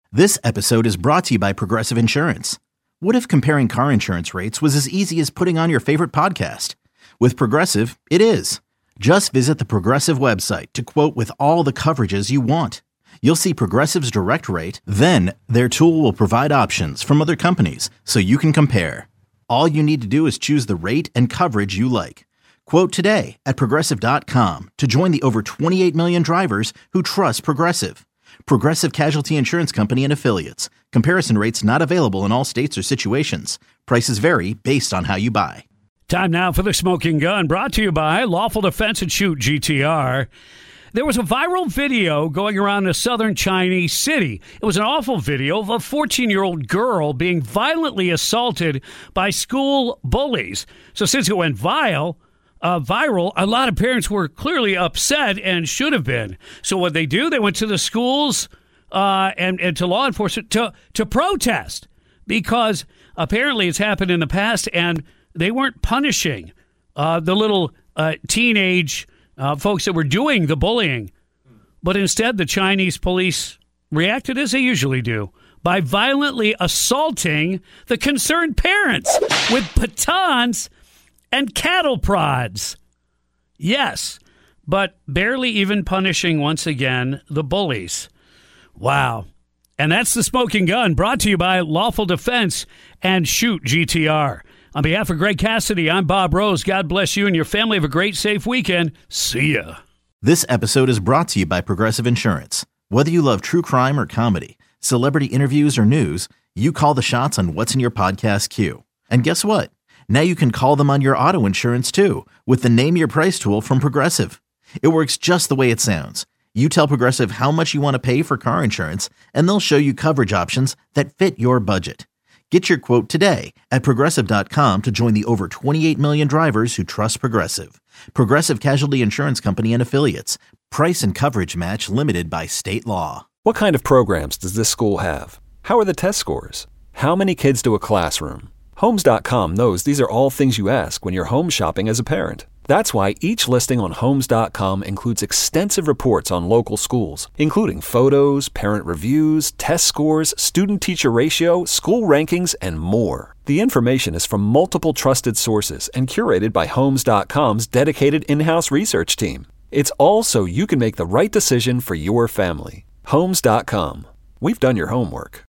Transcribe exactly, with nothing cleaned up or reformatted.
This episode is brought to you by Progressive Insurance. What if comparing car insurance rates was as easy as putting on your favorite podcast? With Progressive, it is. Just visit the Progressive website to quote with all the coverages you want. You'll see Progressive's direct rate, then their tool will provide options from other companies so you can compare. All you need to do is choose the rate and coverage you like. Quote today at progressive dot com to join the over twenty-eight million drivers who trust Progressive. Progressive Casualty Insurance Company and Affiliates. Comparison rates not available in all states or situations. Prices vary based on how you buy. Time now for the Smoking Gun, brought to you by Lawful Defense and Shoot G T R. There was a viral video going around a southern Chinese city. It was an awful video of a fourteen-year-old girl being violently assaulted by school bullies. So since it went vile, Uh, viral, a lot of parents were clearly upset and should have been. So what they do, they went to the schools uh, and, and to law enforcement to, to protest because apparently it's happened in the past and they weren't punishing uh, the little uh, teenage uh, folks that were doing the bullying. But instead, the Chinese police reacted as they usually do by violently assaulting the concerned parents with batons and cattle prods. Yes, but barely even punishing, once again, the bullies. Wow. And that's the Smoking Gun, brought to you by Lawful Defense and Shoot G T R. On behalf of Greg Cassidy, I'm Bob Rose. God bless you and your family. Have a great, safe weekend. See ya. This episode is brought to you by Progressive Insurance. Whether you love true crime or comedy, celebrity interviews or news, you call the shots on what's in your podcast queue. And guess what? Now you can call them on your auto insurance, too, with the Name Your Price tool from Progressive. It works just the way it sounds. You tell Progressive how much you want to pay for car insurance, and they'll show you coverage options that fit your budget. Get your quote today at progressive dot com to join the over twenty-eight million drivers who trust Progressive. Progressive Casualty Insurance Company and Affiliates. Price and coverage match limited by state law. What kind of programs does this school have? How are the test scores? How many kids do a classroom? Homes dot com knows these are all things you ask when you're home shopping as a parent. That's why each listing on Homes dot com includes extensive reports on local schools, including photos, parent reviews, test scores, student-teacher ratio, school rankings, and more. The information is from multiple trusted sources and curated by Homes dot com's dedicated in-house research team. It's all so you can make the right decision for your family. Homes dot com. We've done your homework.